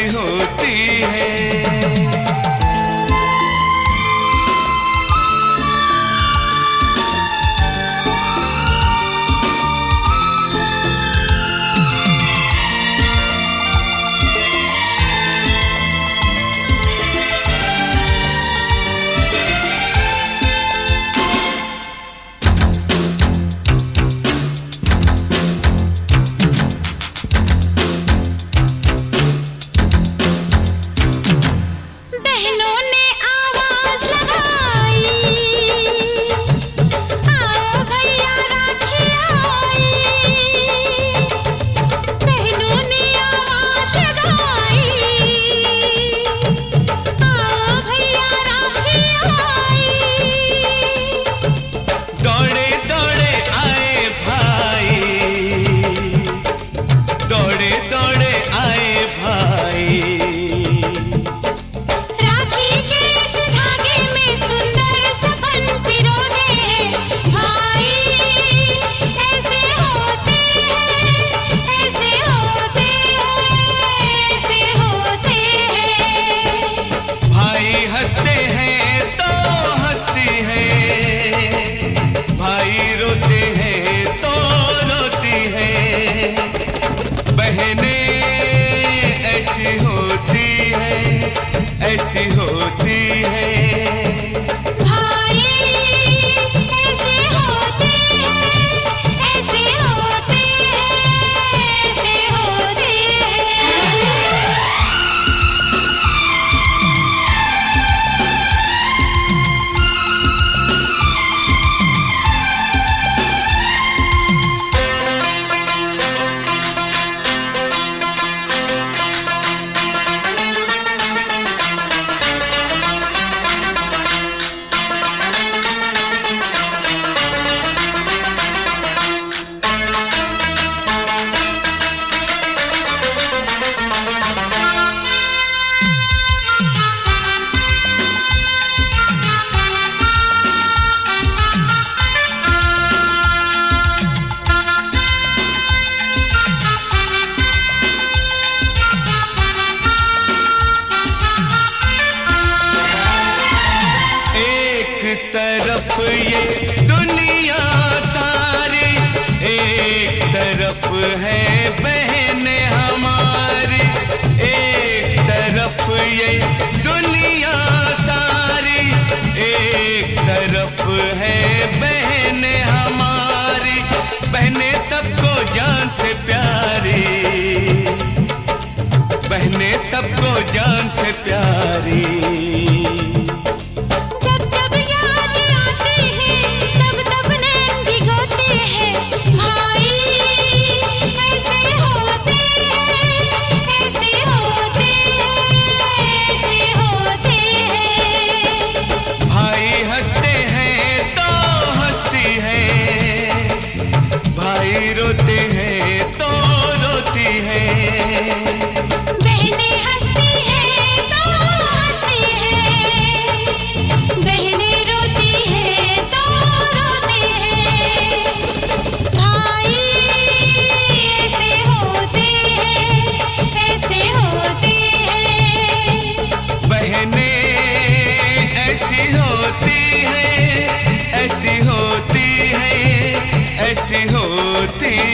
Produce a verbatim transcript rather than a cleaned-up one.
ऐसी होती है। ऐसी होती है भाई, ऐसे होते हैं, ऐसे होते हैं, ऐसे होते हैं। तरफ ये दुनिया सारी, एक तरफ है बहने हमारी। एक तरफ ये दुनिया सारी, एक तरफ है बहने हमारी। बहने सबको जान से प्यारी, बहने सबको जान से प्यारी। भाई रोते हैं तो रोती है, बहनें हंसती हैं तो हंसती हैं, बहनें रोती हैं तो रोती हैं। भाई ऐसे होते हैं, ऐसे होते हैं। बहनें ऐसी होती हैं, ऐसी होती हैं, ऐसी होती